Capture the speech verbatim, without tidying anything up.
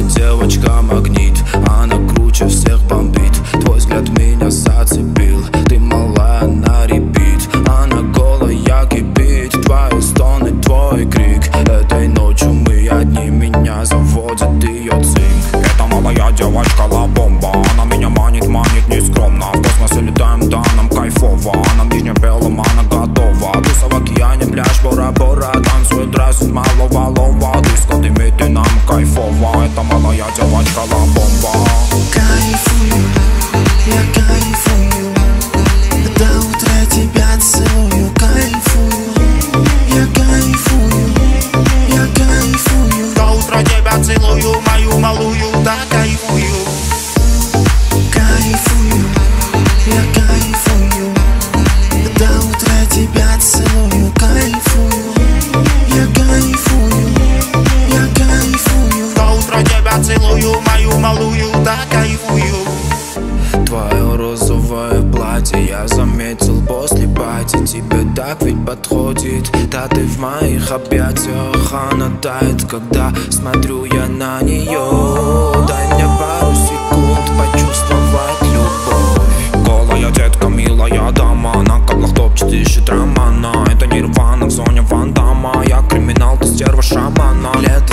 девочка магнит, она круче всех бомбит. Твой взгляд меня зацепил, ты малая на репит. Она голая кипит, твои стоны, твой крик. Этой ночью мы одни, меня заводит ее цинк. Это малая девочка ла-бомба, она меня манит, манит нескромно. В космосе летаем, да, нам кайфово. Она в нижнем белом, она готова. Туса в океане, пляж, бора-бора. Танцует, драйс, малого лова. Диско дымит и нам кайфово. Это малая девочка ла-бомба. Кайфую, я кайфую, до утра тебя целую. Кайфую, я кайфую, я кайфую, до утра тебя целую, мою малую, да кайфую. Кайфую, я кайфую, до утра тебя целую. Кайфую, я кайфую, я кайфую, до утра тебя целую, мою малую, да кайфую. Твое розовое платье я заметил после пати. Тебе так ведь подходит, да ты в моих объятиях. Она тает, когда смотрю я на нее. Дай мне пару секунд почувствовать любовь. Голая детка, милая дама, на каблах топчет, ищет романа. Это нирвана в зоне Ван Дамма. Я криминал, ты стерва шамана. Лето